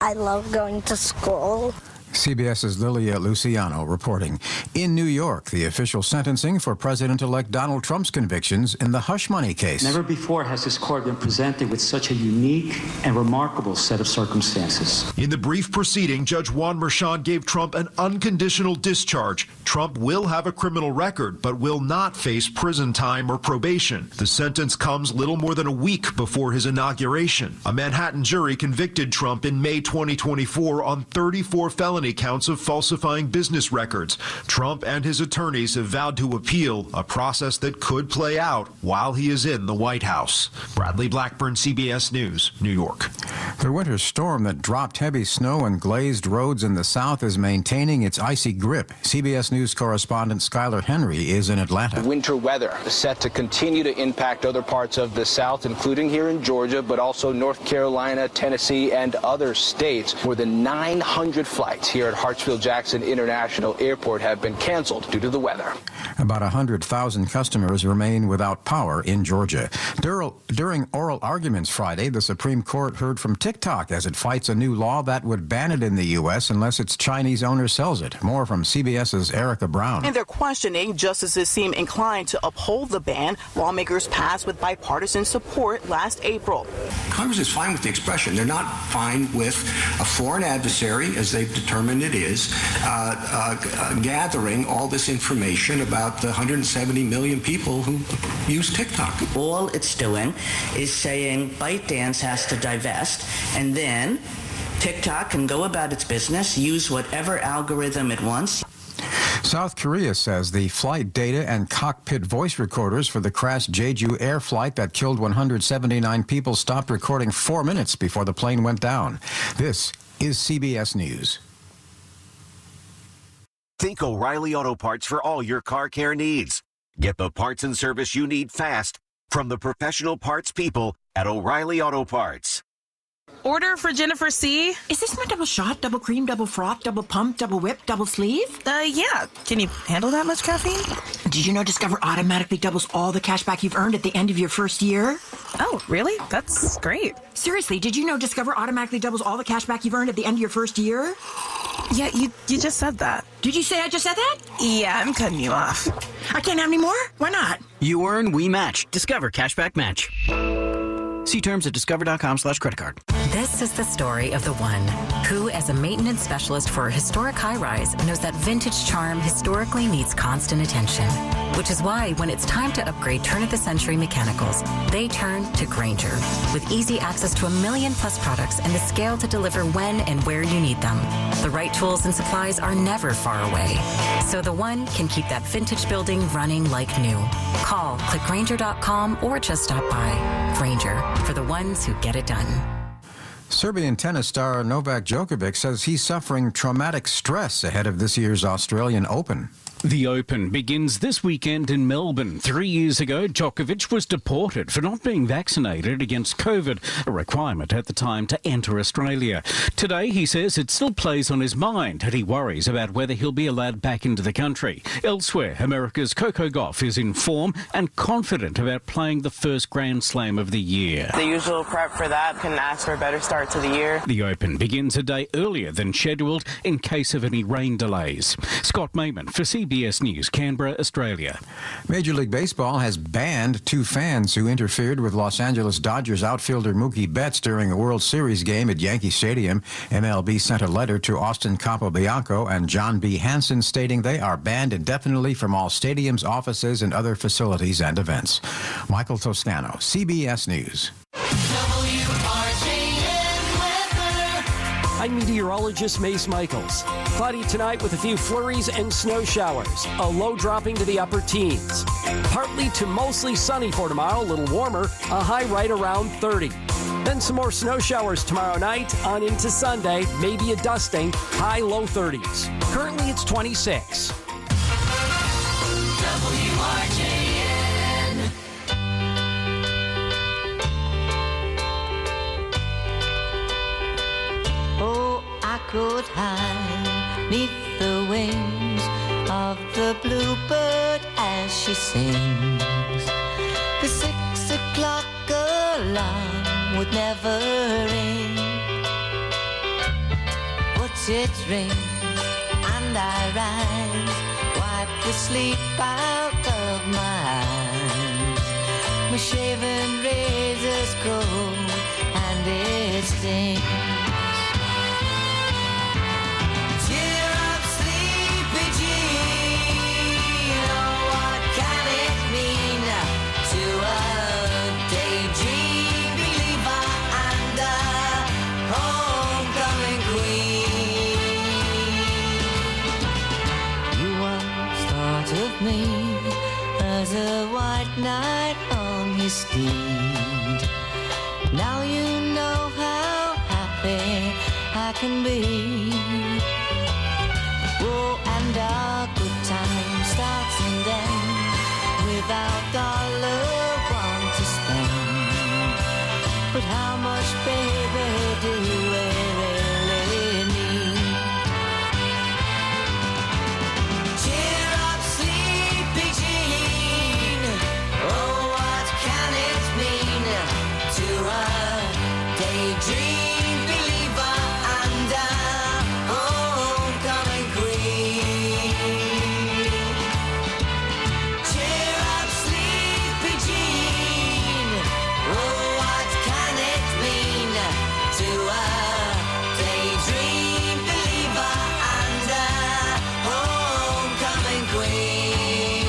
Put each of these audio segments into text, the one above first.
I love going to school. CBS's Lilia Luciano reporting. In New York, the official sentencing for President-elect Donald Trump's convictions in the hush money case. Never before has this court been presented with such a unique and remarkable set of circumstances. In the brief proceeding, Judge Juan Merchan gave Trump an unconditional discharge. Trump will have a criminal record, but will not face prison time or probation. The sentence comes little more than a week before his inauguration. A Manhattan jury convicted Trump in May 2024 on 34 felony counts of falsifying business records. Trump and his attorneys have vowed to appeal, a process that could play out while he is in the White House. Bradley Blackburn, CBS News, New York. The winter storm that dropped heavy snow and glazed roads in the south is maintaining its icy grip. CBS News correspondent Skylar Henry is in Atlanta. Winter weather is set to continue to impact other parts of the south, including here in Georgia, but also North Carolina, Tennessee, and other states. More than 900 flights here at Hartsfield-Jackson International Airport have been canceled due to the weather. About 100,000 customers remain without power in Georgia. During oral arguments Friday, the Supreme Court heard from TikTok as it fights a new law that would ban it in the U.S. unless its Chinese owner sells it. More from CBS's Erica Brown. In their questioning, justices seem inclined to uphold the ban lawmakers passed with bipartisan support last April. Congress is fine with the expression. They're not fine with a foreign adversary, as they've determined it is, gathering all this information about the 170 million people who use TikTok. All it's doing is saying ByteDance has to divest, and then TikTok can go about its business, use whatever algorithm it wants. South Korea says the flight data and cockpit voice recorders for the crashed Jeju Air flight that killed 179 people stopped recording 4 minutes before the plane went down. This is CBS News. Think O'Reilly Auto Parts for all your car care needs. Get the parts and service you need fast from the professional parts people at O'Reilly Auto Parts. Order for Jennifer C. Is this my double shot, double cream, double froth, double pump, double whip, double sleeve? Yeah. Can you handle that much caffeine? Did you know Discover automatically doubles all the cash back you've earned at the end of your first year? Oh, really? That's great. Seriously, did you know Discover automatically doubles all the cash back you've earned at the end of your first year? Yeah, you just said that. Did you say I just said that? Yeah, I'm cutting you off. I can't have any more? Why not? You earn, we match. Discover Cashback Match. See terms at discover.com/creditcard. This is the story of the one who, as a maintenance specialist for a historic high-rise, knows that vintage charm historically needs constant attention. Which is why, when it's time to upgrade turn-of-the-century mechanicals, they turn to Grainger. With easy access to 1 million-plus products and the scale to deliver when and where you need them. The right tools and supplies are never far away. So the one can keep that vintage building running like new. Call, click Grainger.com, or just stop by. Grainger, for the ones who get it done. Serbian tennis star Novak Djokovic says he's suffering traumatic stress ahead of this year's Australian Open. The Open begins this weekend in Melbourne. 3 years ago, Djokovic was deported for not being vaccinated against COVID, a requirement at the time to enter Australia. Today, he says it still plays on his mind and he worries about whether he'll be allowed back into the country. Elsewhere, America's Coco Gauff is in form and confident about playing the first Grand Slam of the year. The usual prep for that, can ask for a better start to the year. The Open begins a day earlier than scheduled in case of any rain delays. Scott Mayman for CBS News, Canberra, Australia. Major League Baseball has banned 2 fans who interfered with Los Angeles Dodgers outfielder Mookie Betts during a World Series game at Yankee Stadium. MLB sent a letter to Austin Capobianco and John B. Hansen stating they are banned indefinitely from all stadiums, offices, and other facilities and events. Michael Toscano, CBS News. I'm meteorologist Mace Michaels. Cloudy tonight with a few flurries and snow showers. A low dropping to the upper teens. Partly to mostly sunny for tomorrow, a little warmer, a high right around 30. Then some more snow showers tomorrow night on into Sunday, maybe a dusting, high low 30s. Currently it's 26. WRJN. Oh, I could hide neath the wings of the bluebird as she sings. The 6 o'clock alarm would never ring. it rings and I rise, wipe the sleep out of my eyes. My shaven razor's cold and it stings. Cheer up, sleepy Jean. Oh, what can it mean to a daydream believer and a homecoming queen? You once thought of me as a white knight on his steed. Now you know how happy I can be. Oh, and our good time starts and ends without dollar one to spend. But how much, baby, do we really need? Cheer up, sleepy Jean. Oh, what can it mean to a daydream believer and a homecoming queen? Cheer up, sleepy Jean. Oh, what can it mean to a daydream believer and a homecoming queen?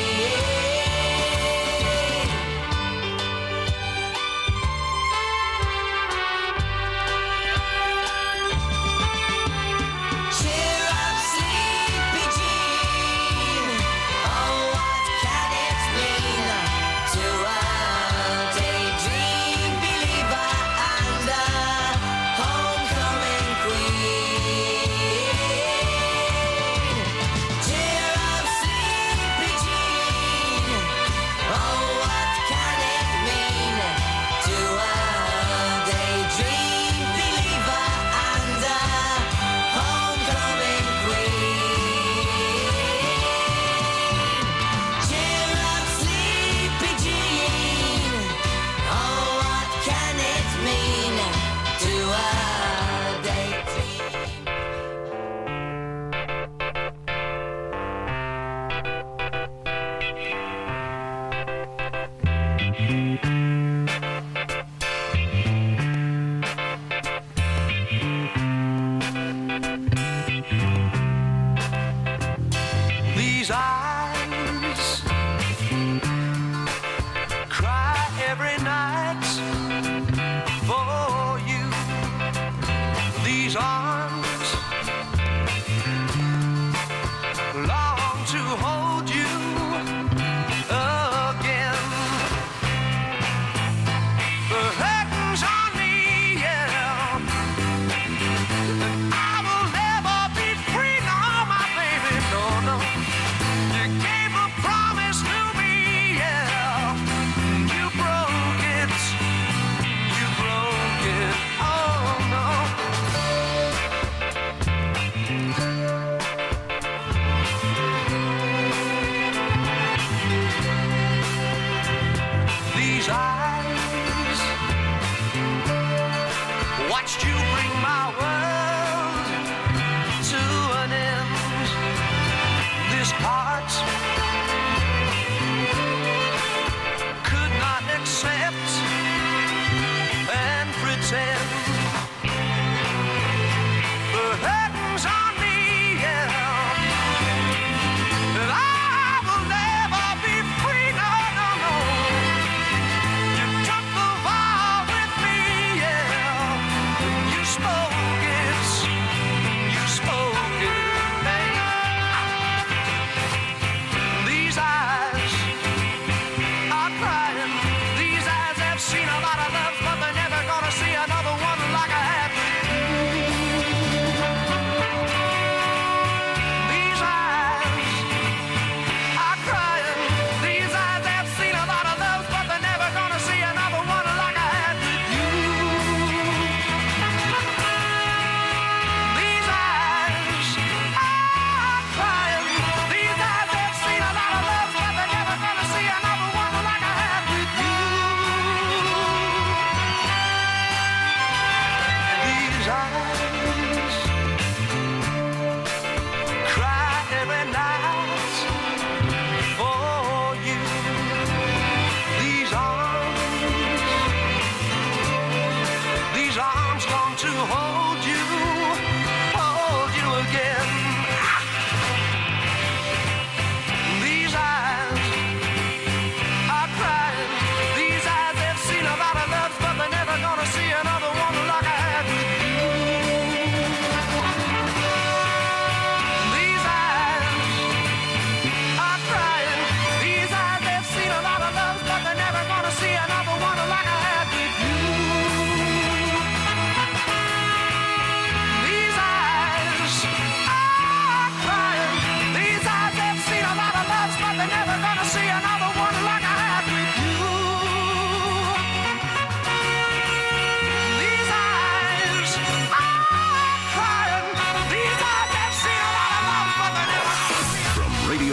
Cheer up, sleepy Jean. Oh, what can it mean to a daydream believer and a homecoming queen? Cheer up, sleepy Jean. Oh, what can it mean to a daydream believer and a homecoming queen? Cheer up, sleepy Jean. Oh, what can it mean to a daydream? These eyes cry every night for you. These arms long to hold you again. The curtains on me, yeah. I will never be free, no, my baby, no, no.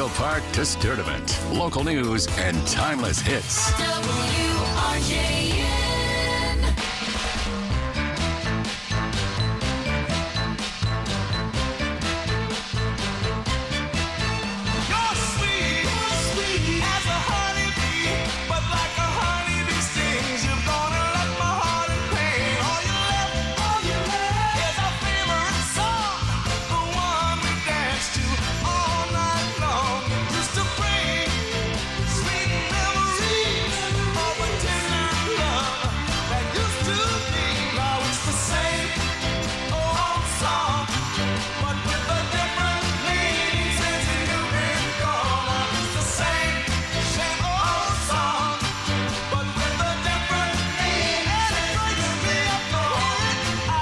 Park to Sturdivant. Local news and timeless hits. WRJN. You're sweet as a honeybee, but like a honeybee stings, you're gonna let my heart in pain. All you left is our favorite song, the one we dance to all night long. Used to bring sweet memories of a tender love that used to be. Now it's the same old song, but with a different meaning since you've been gone. It's the same old song, but with a different meaning, and it breaks me up the whole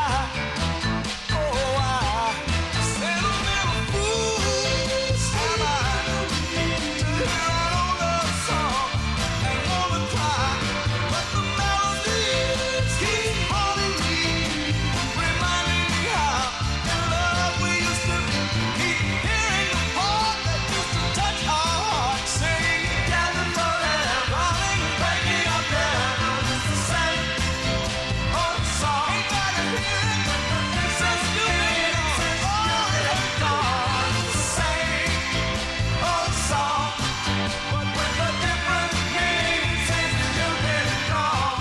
sentimental fool am I to hear an old love song and wanna cry, but the melodies keep haunting me, reminding me how in love we used to be. Keep hearing the part that used to touch our hearts, singing together forever, darling, breaking up there. It's the same old song. Ain't got to hear it since you've been gone. It's the same old song, but with a different meaning since you've been gone.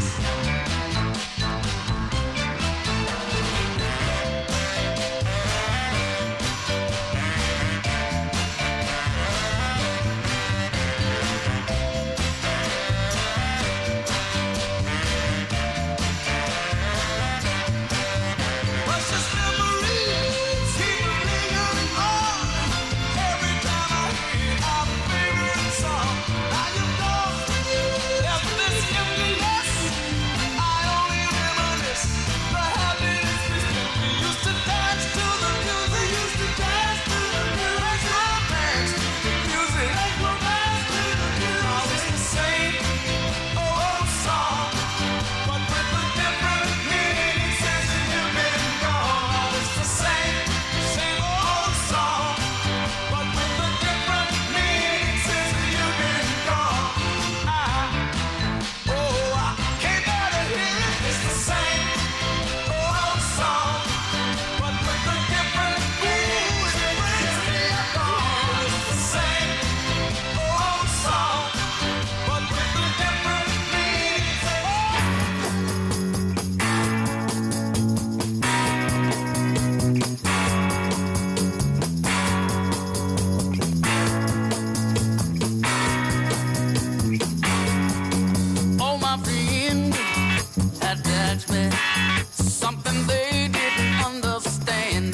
Precious memories keep lingering on. Every time I hear our favorite song, now you know there's this emptiness. I only reminisce the happiness we used to dance to the music. Used to dance to the music. Dance to the music. Dance to the music. Now it's the same old song, but with a different meaning since you've been gone. It's the same old song, but with a different meaning since you've been gone. I can't bear to hear it. It's the same old song, but with a different meaning. It brings me gone. It's the same old song, but with a different meaning. Oh, my friend, attachment, something they didn't understand.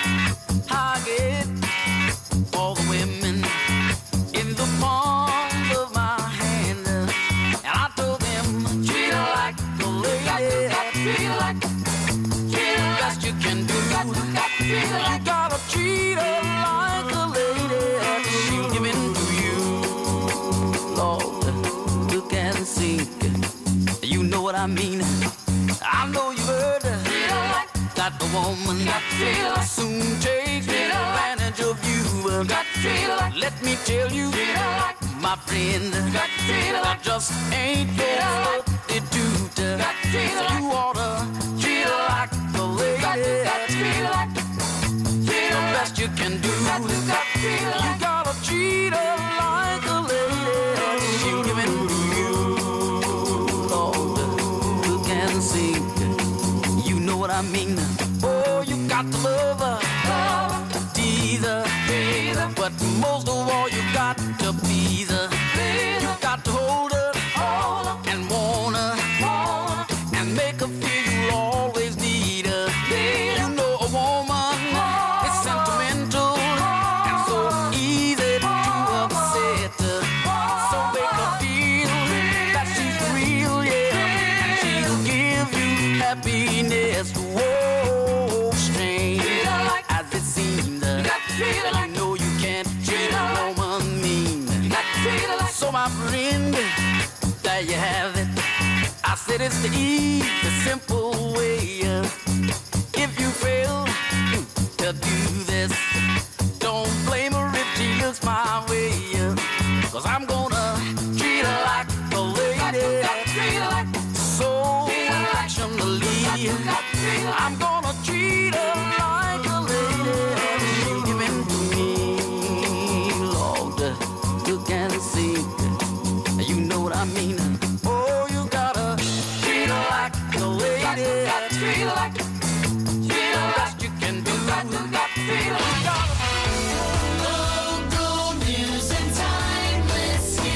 I get all the women in the palm of my hand, and I told them, treat her like a lady, treat her like the best you can do. You gotta treat her like a lady, she'll give in to you. Lord, look and sink. You know what I mean. I know you've heard that the woman soon takes advantage of you. Let me tell you, my friend, that just ain't your substitute. So you oughta treat her like a lady. The best you can do. You gotta treat her like a lady. She'll give in to you. Lord, look and sing. You know what I mean. Oh, you got to love her, tease her, but most of all, you got to please her. You got to hold her and want her and make her feel you'll always need her. You know a woman is sentimental and so easy to upset her. So make her feel that she's real, yeah, and she'll give you happiness. Whoa, strange as it seems, you know you can't treat a woman mean. So my friend, there you have it. I said it's the easy, simple way. If you fail to do this, don't blame her if she looks my 'cause I'm gonna treat her like a lady. So affectionately, I'm gonna treat her like a lady. She giving to me, Lord, you can see. You know what I mean? Oh, you gotta treat her like a lady. Treat her like the best you can do. Treat her like Local news and timeless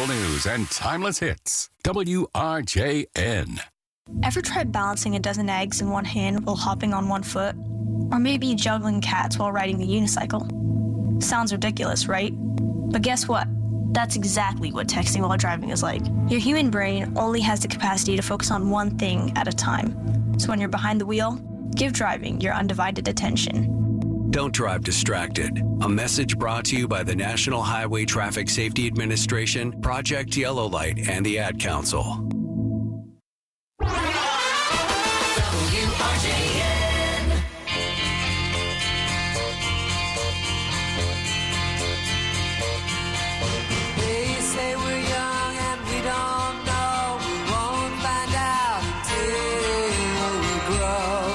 local news and timeless hits. WRJN. Ever tried balancing a dozen eggs in one hand while hopping on one foot? Or maybe juggling cats while riding a unicycle? Sounds ridiculous, right? But guess what? That's exactly what texting while driving is like. Your human brain only has the capacity to focus on one thing at a time. So when you're behind the wheel, give driving your undivided attention. Don't drive distracted. A message brought to you by the National Highway Traffic Safety Administration, Project Yellow Light, and the Ad Council. They say we're young and we don't know. We won't find out until we grow.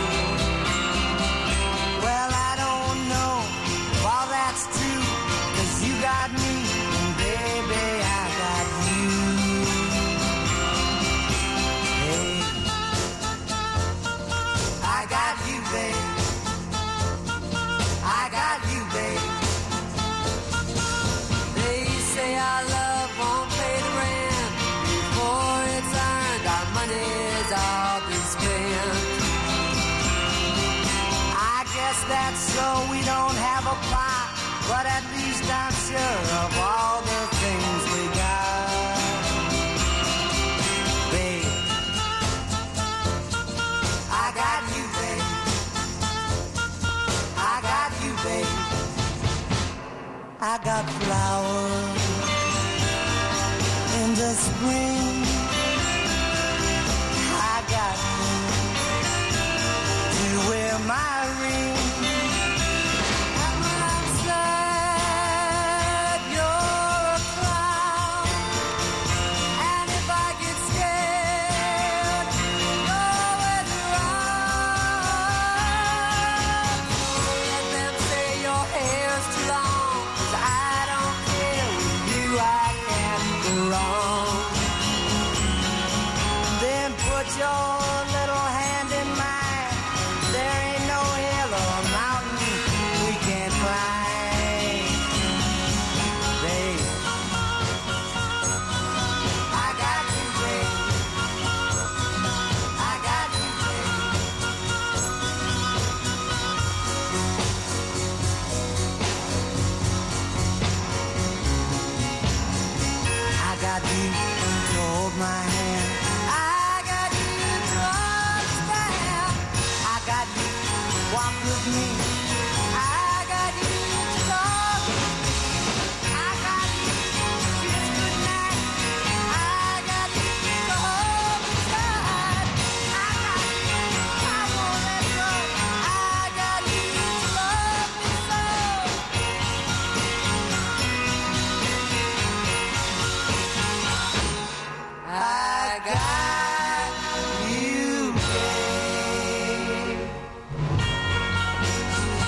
Well, I don't know if all that's true, 'cause you got me, and baby, I got you. Hey, I got you, babe. I got you, babe. They say our love won't pay the rent before it's earned. Our money's all been spent. I guess that's so we don't have a plot, but at least I'm sure of all the things we got. Babe, I got you, babe. I got you, babe. I got flowers in the spring. I got you to wear my ring. And when I'm sad, you're a clown. And if I get scared, you're with around. Let them say your hair's too long, 'cause I don't care. With you I can't go wrong. Then put your little hand in mine. There ain't no hill or mountain we can't climb. Babe, I got you, babe. I got you, babe. I got you to hold my hand. I got you to understand. I got you to walk with me. I got you to talk. I got you to kiss goodnight. I got you to hold me tight. I got you, I won't let go. I got you to love me so. I got you, babe.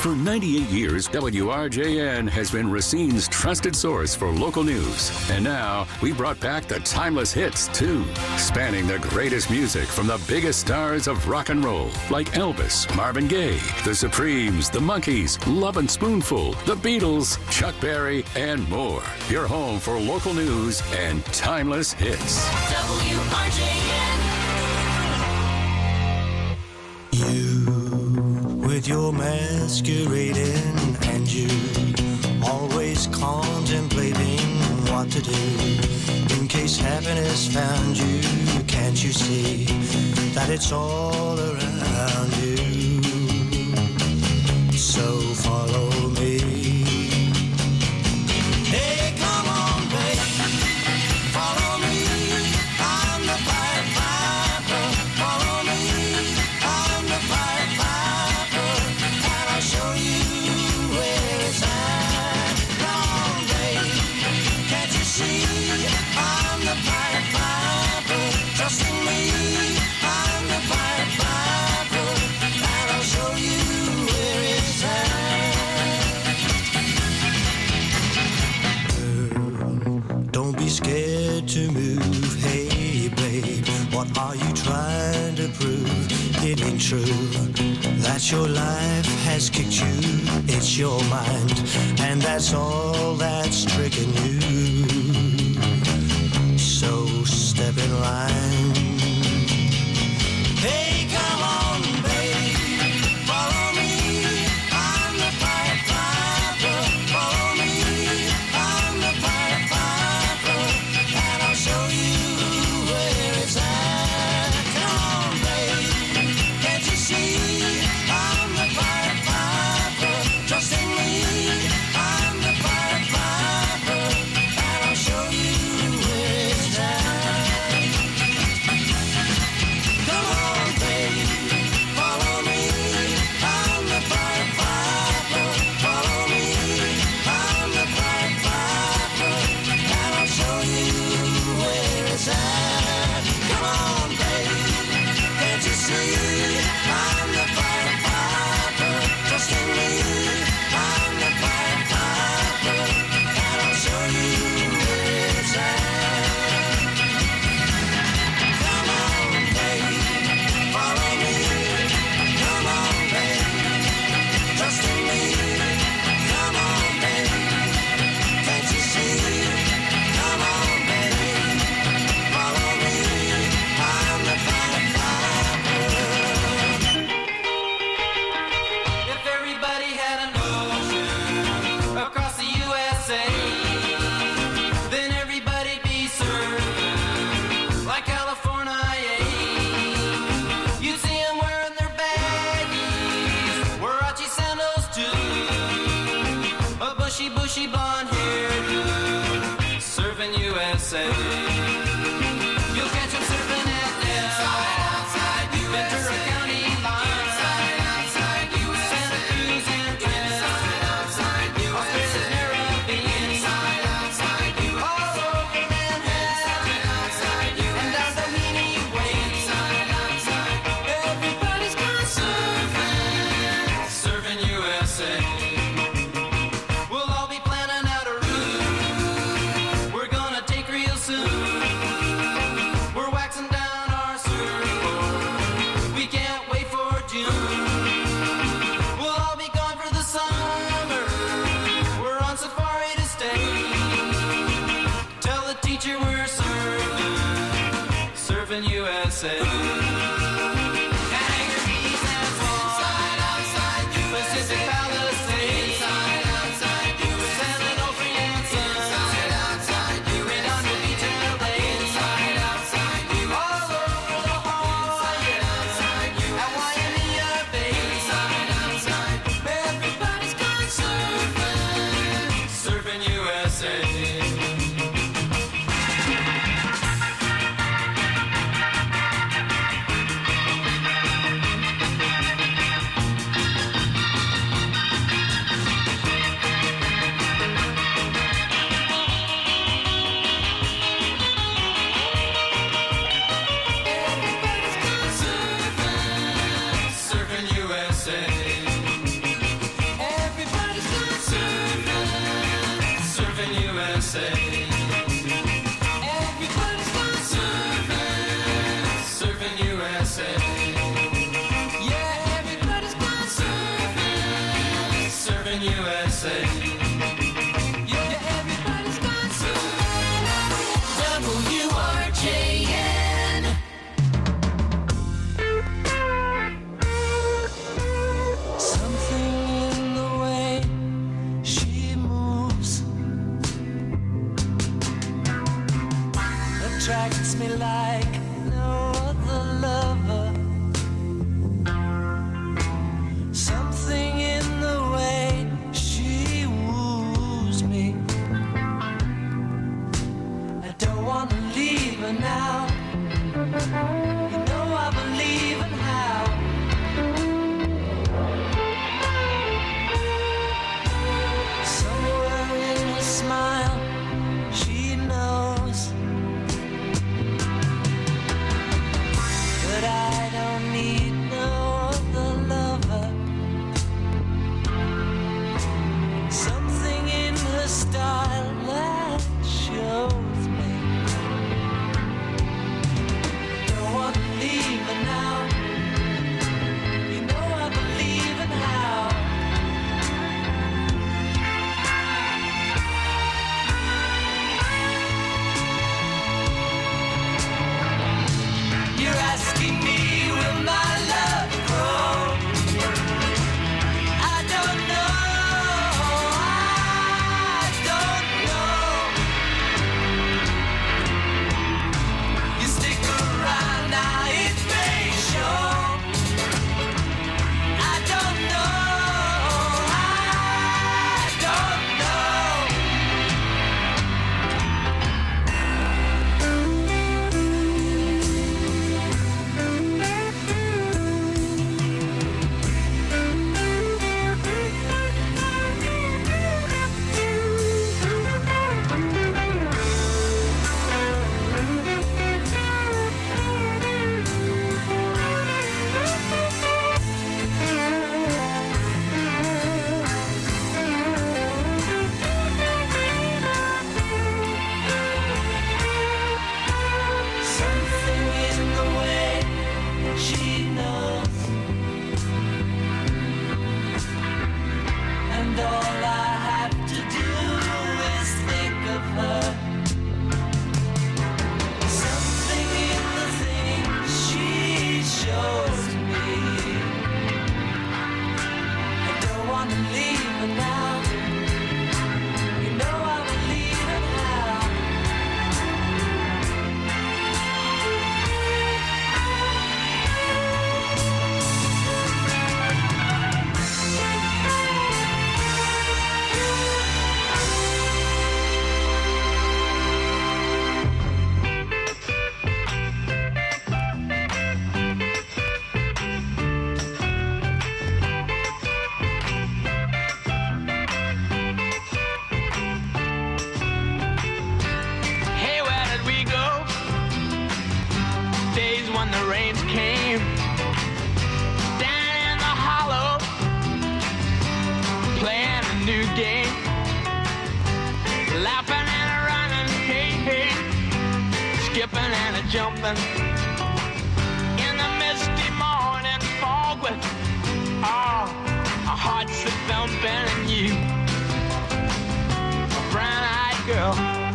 For 98 years, WRJN has been Racine's trusted source for local news. And now, we brought back the timeless hits, too, spanning the greatest music from the biggest stars of rock and roll, like Elvis, Marvin Gaye, The Supremes, The Monkees, Love and Spoonful, The Beatles, Chuck Berry, and more. Your home for local news and timeless hits. WRJN. With your masquerading and you always contemplating what to do in case happiness found you. Can't you see that it's all around you? So follow me. Hey, come on, baby, follow me. I'm the Pied Piper. Follow me. I'm the Pied Piper, and I'll show you where it's at. Come on, baby, can't you see? I'm the Pied Piper. Trust in me. I'm the Pied Piper, and I'll show you where it's at. Don't be scared to move. Hey, babe, what are you trying to prove? It ain't true that your life has kicked you. It's your mind, and that's all that's tricking you. So step in line. Hey, come on, baby, follow me. I'm the Pied Piper. Follow me. I'm the Pied Piper, and I'll show you where it's at. Come on, baby, can't you see? I'm the Pied Piper. Trust in me. I'm the Pied Piper, and I'll show you where it's at. Come on, baby, follow me. I'm the Pied Piper. Follow me. I'm the Pied Piper, and I'll show you where it's at. Come on, baby, can't you see? I'm the Pied Piper. Trust in me. I'm the Pied Piper, and I'll show you where it's at. Come on, baby, follow me. Come on, baby, trust in me. Come on, baby, can't you see? Come on, baby, follow me. I'm the Pied Piper. If everybody had an ocean across the USA, then everybody'd be served like California. You'd see them wearing their baggies, Warachi sandals too, a bushy, bushy blonde hairdo, serving USA. You'll catch them surfing at Ventura County line, Santa Cruz and Australia's Caribbean, all over Manhattan, and down Doheny Way. Everybody's gone surfing USA. We'll all be planning out a route we're gonna take real soon. We're waxing down our surfboard. We can't wait for June. We'll all be gone for the summer. We're on safari to stay. Tell the teacher we're surfing USA. Hangar Keys and Palms, Pacific Palisades, San Onofre and Sun, Redondo Beach and LA, all over La Jolla, at Waimea Bay. Everybody's gone surfing USA. saints came down in the hollow, playing a new game, laughing and a running, hey, hey, skipping and a jumping in the misty morning fog with our hearts a thumping, and you, a brown-eyed girl.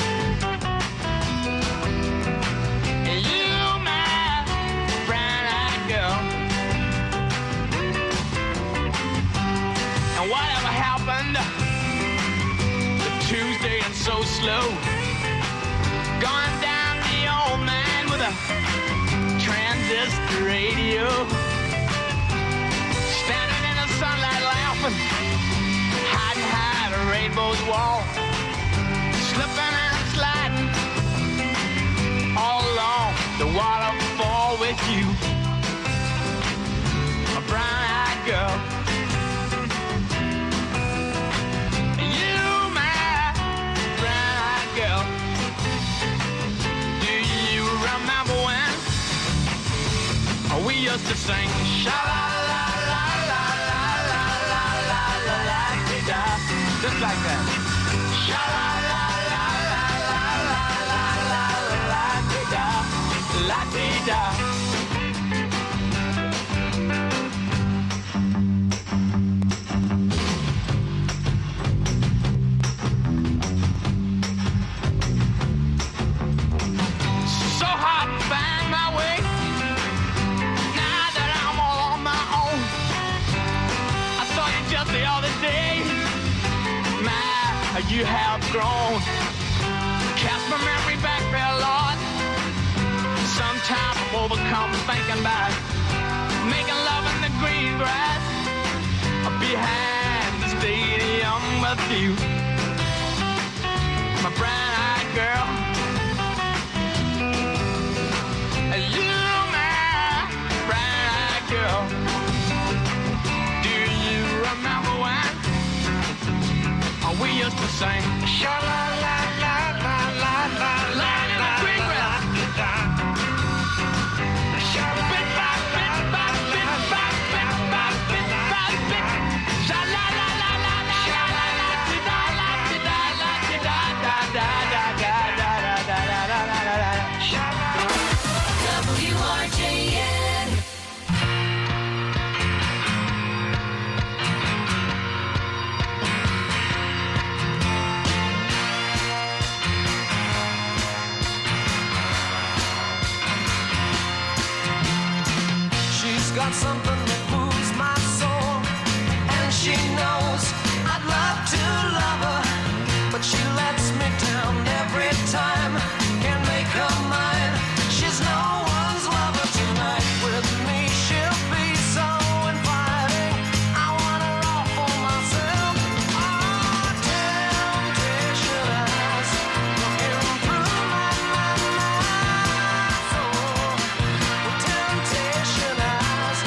Whatever happened to Tuesday and so slow, going down the old man with a transistor radio, standing in the sunlight laughing, hiding high at a rainbow's wall, slipping and sliding all along the waterfall with you, a brown-eyed girl. We used to sing sha-la-la-la-la-la-la-la-la-la-la-la-la-la, just like that. Sha-la-la-la-la-la-la-la-la-la-la-la-la. So hard to find my way. Just the other day, my, you have grown. Cast my memory back there, Lord. Sometimes I'm overcome thinking about making love in the green grass behind the stadium with you, my brown-eyed girl. You, my brown-eyed girl. Remember when we used to sing sha-la-la-la-la-la-la-la in the green grass. WRJN. Got something that moves my soul, and she knows I'd love to love her, but she lets me down every time. Can't make her mine. She's no one's lover tonight. With me she'll be so inviting. I want her all for myself. Oh, temptation eyes looking through my soul. Temptation eyes.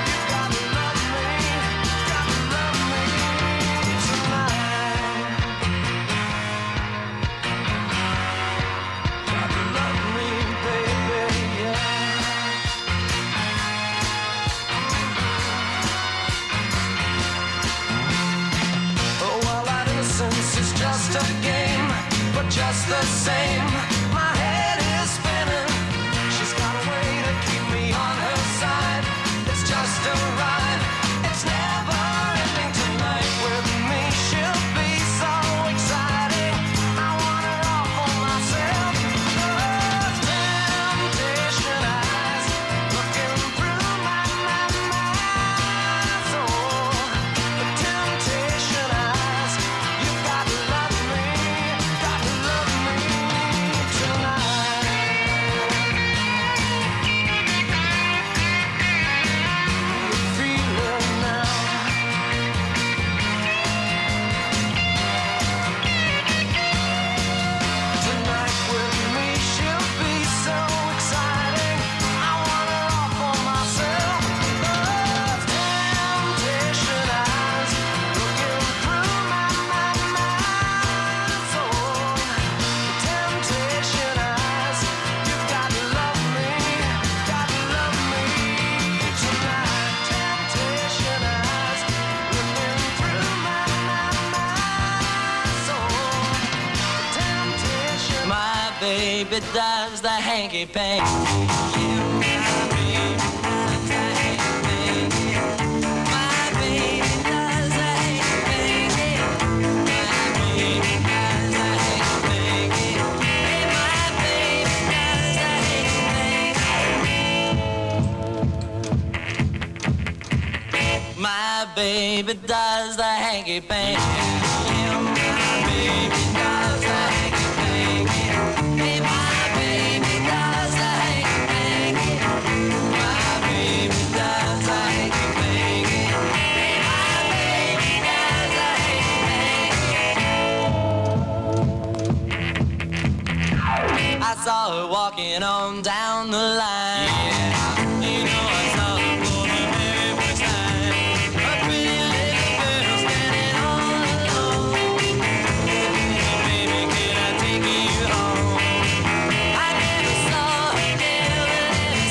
Just a game, but just the same, my head is spinning. She's got a way to keep me on her side. It's just a ride. It's never ending tonight. With me she'll be so exciting. I want her all for myself. Those temptation eyes looking through my soul. The temptation eyes. You got to love me baby does the hanky panky. My baby does the hanky panky. Yeah, my baby does the hanky panky. Hey, my baby does the hanky panky. My baby does the hanky panky. Hey, my baby does the hanky panky. I saw her walking on down the line. Yeah, you know I saw her for the very first time. A pretty little girl standing all alone. Baby, can I take you home? I never saw her, never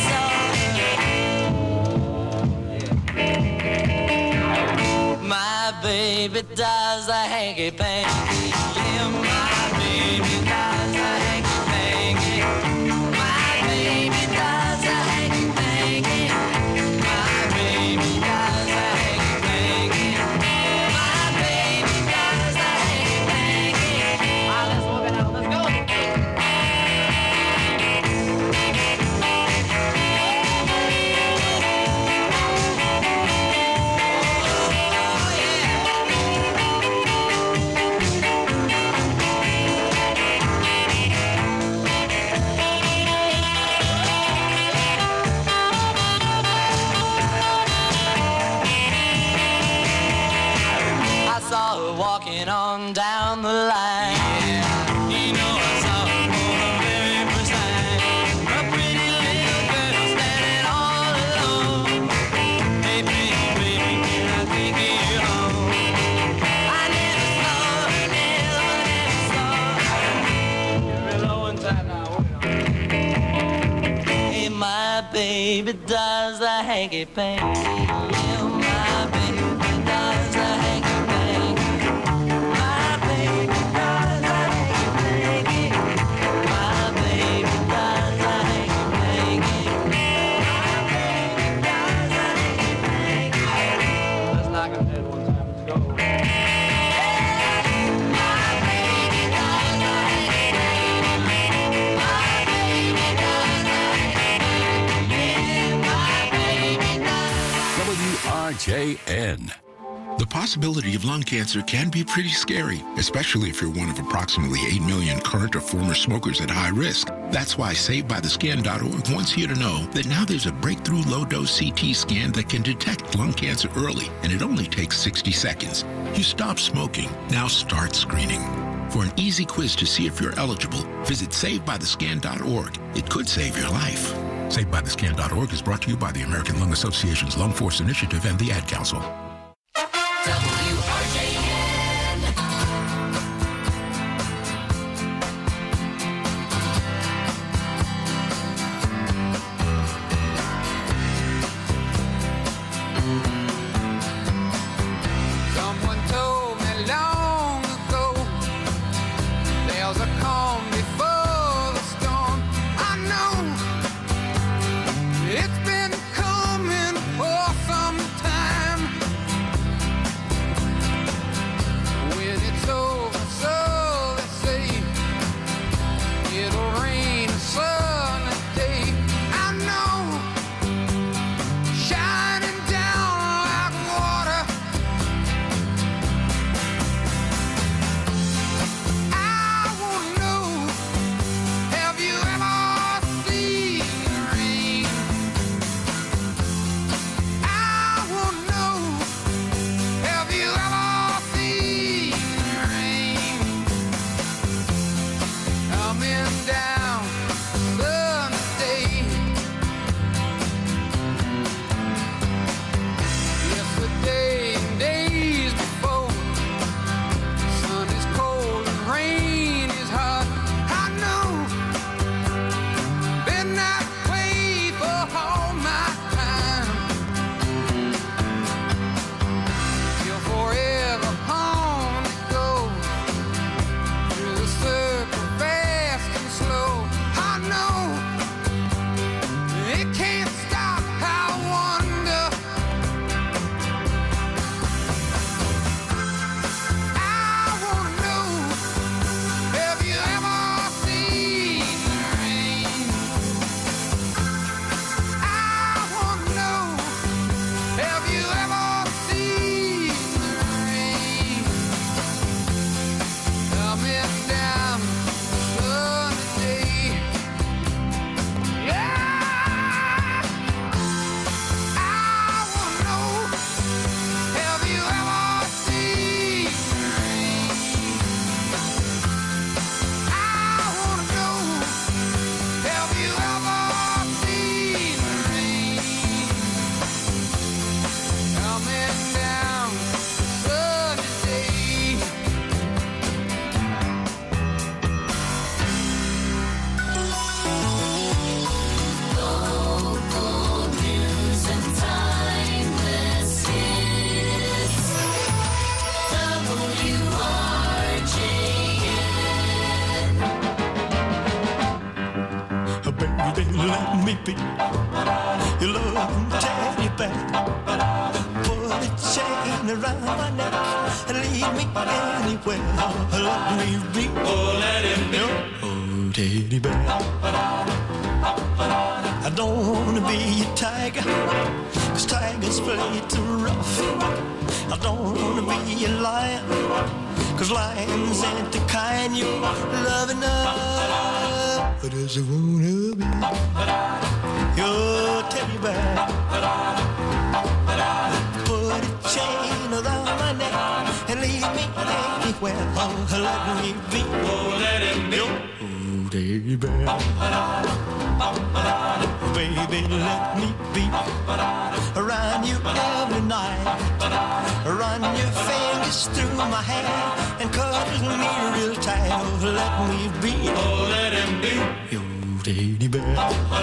saw her. My baby does the hanky panky. Yeah, my baby does the hanky panky. My baby does the hanky panky. My baby does the hanky panky. My baby does the hanky panky. Let's walk it out. Let's go. I saw her walking on down the line. Yeah, you know I saw her for the very first time. A pretty little girl standing all alone. Hey, baby, baby, can I take you home? I never saw her, never saw her. You're real low inside now. Hey, my baby does the hanky panky. Yeah, my baby does the hanky panky. My baby does the hanky panky. My baby does the hanky panky. My baby does the hanky panky. Let's knock him dead one time. Let's go. My baby does the hanky panky. My baby does the hanky panky. Yeah, my baby does. WRJN. The possibility of lung cancer can be pretty scary, especially if you're one of approximately 8 million current or former smokers at high risk. That's why SaveByTheScan.org wants you to know that now there's a breakthrough low-dose CT scan that can detect lung cancer early, and it only takes 60 seconds. You stop smoking, now start screening. For an easy quiz to see if you're eligible, visit SaveByTheScan.org. It could save your life. SaveByTheScan.org is brought to you by the American Lung Association's Lung Force Initiative and the Ad Council. Someone told me long ago there's a calm before the storm. I know it's been coming for some time. me be your loving teddy bear. Put a chain around my neck and lead me anywhere. Let me be, let him be your teddy bear. I don't wanna be a tiger, 'cause tigers play too rough. I don't wanna be a lion, 'cause lions ain't the kind you love enough. I just wanna be your teddy bear. Put a chain around my neck and lead me anywhere. Oh, let me be, let him be your teddy bear. Baby, let me be around you every night. Run your fingers through my hair and cuddle me real tight. Oh, let me be, let him be your teddy bear.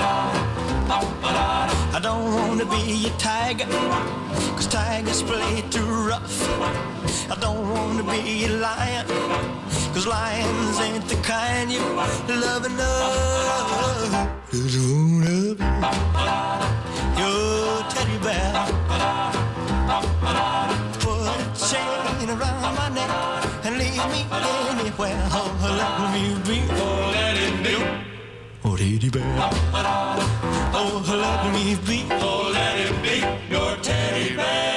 I don't wanna be a tiger, 'cause tigers play too rough. I don't wanna be a lion, 'cause lions ain't the kind you love enough. Just wanna be your teddy bear. Put a chain around my neck and lead me anywhere. Oh, let me be, let him be your teddy bear. Oh, let me be, let him be your teddy bear.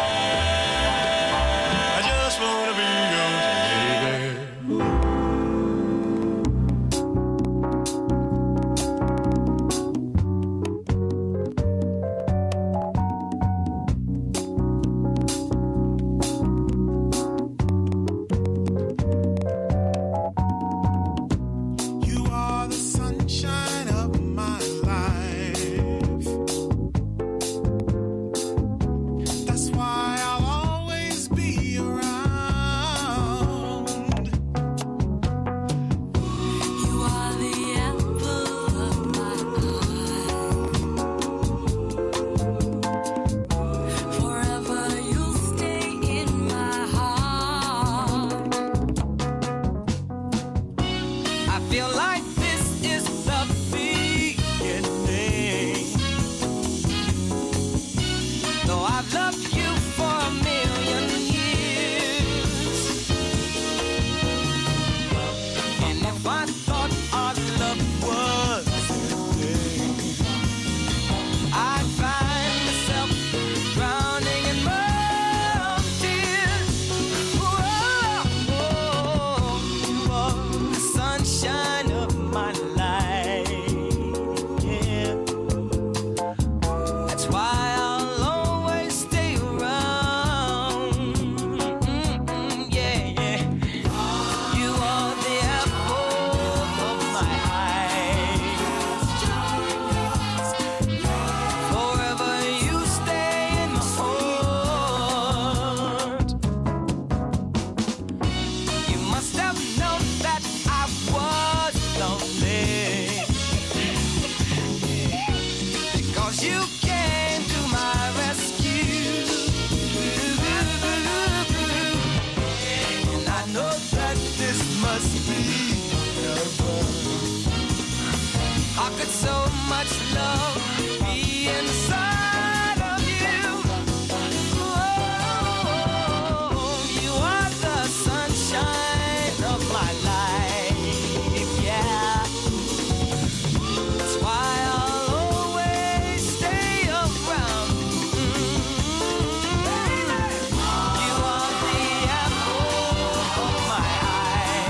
I just wanna be your teddy bear. You are the sunshine of my life. That's why I'll always be around. You are the apple of my eye. Forever you'll stay in my heart. I feel like this is the beginning. Though I've loved you for a million years, and if I thought our love was ending, I'd find myself drowning in my own tears. Whoa, you are the sunshine of my life. Yeah, that's why I'll always stay around. Yeah, yeah. You are the apple of my eye. Forever you stay in my heart. You must have known that I was lonely, because you came to my rescue. And I know that this must be heaven. How could so much love be inside of you? Oh, you are the sunshine of my life. Yeah, that's why I'll always stay around. You are the apple of my eye.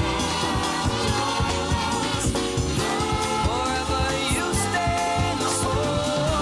Forever you stay in my soul.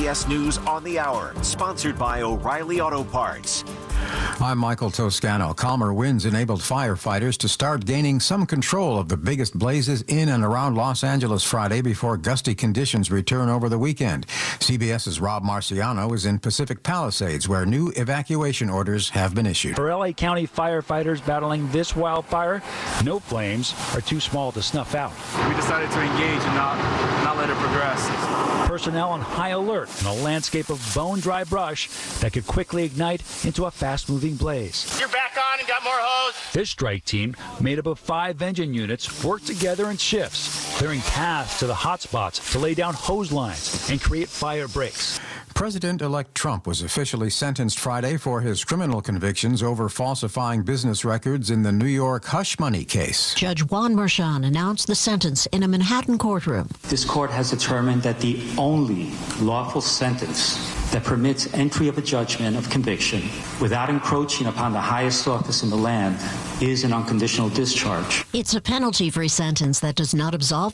CBS News on the Hour, sponsored by O'Reilly Auto Parts. I'm Michael Toscano. Calmer winds enabled firefighters to start gaining some control of the biggest blazes in and around Los Angeles Friday before gusty conditions return over the weekend. CBS's Rob Marciano is in Pacific Palisades, where new evacuation orders have been issued. For LA County firefighters battling this wildfire, no flames are too small to snuff out. We decided to engage and not let it progress. Personnel on high alert in a landscape of bone-dry brush that could quickly ignite into a fast-moving blaze. You're back on and got more hose. This strike team, made up of 5 engine units, worked together in shifts, clearing paths to the hot spots to lay down hose lines and create fire breaks. President-elect Trump was officially sentenced Friday for his criminal convictions over falsifying business records in the New York hush money case. Judge Juan Merchan announced the sentence in a Manhattan courtroom. This court has determined that the only lawful sentence that permits entry of a judgment of conviction without encroaching upon the highest office in the land is an unconditional discharge. It's a penalty-free sentence that does not absolve